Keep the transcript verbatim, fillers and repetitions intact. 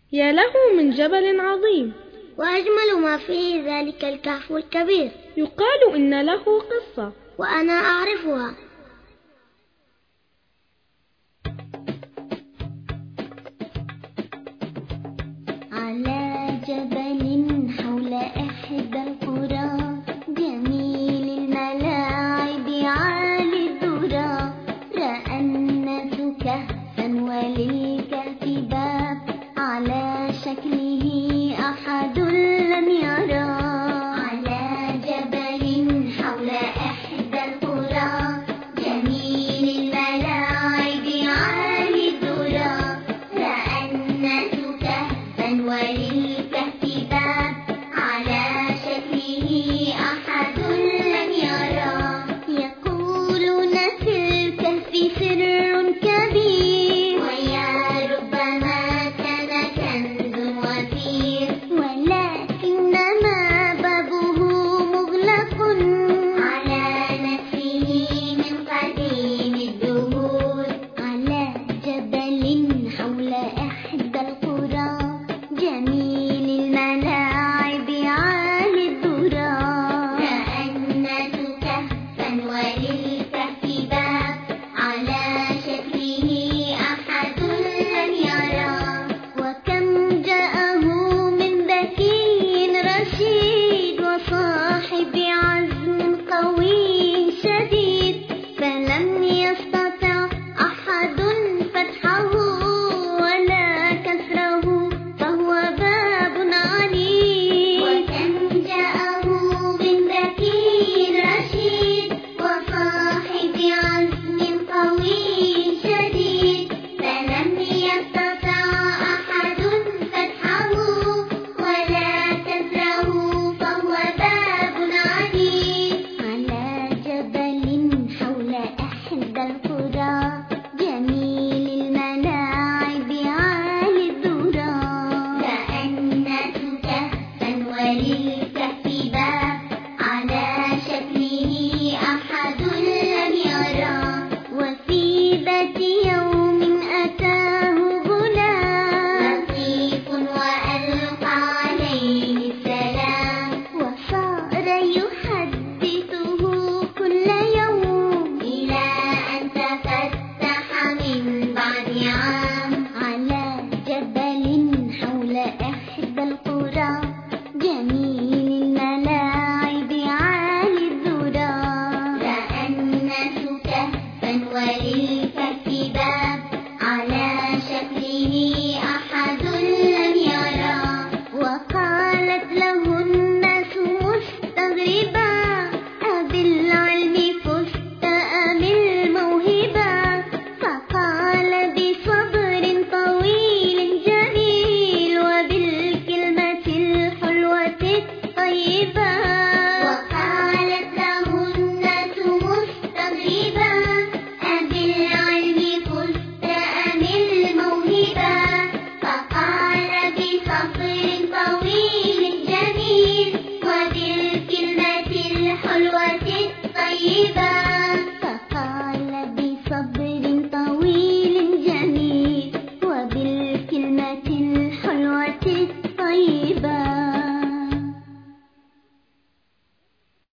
يا له من جبل عظيم، وأجمل ما فيه ذلك الكهف الكبير. يقال إن له قصة وأنا أعرفها. على جبل حول إحدى القرى، جميل الملاعب عالي الذرى، رأى الناس كهفا وللكهف باب، على شكله أحد لم يرى. على جبل حول إحدى القرى، جميل الملاعب عالي الذرى، رأى الناس كهفا وللكهف باب، على شكله أحد لم يرى. يقولون في الكهف سر كبير، ويا ربما كان كنز وفير، ولكنما بابه مغلق على نفسه من قديم الدهور. على جبل حول إحدى القرى، جميل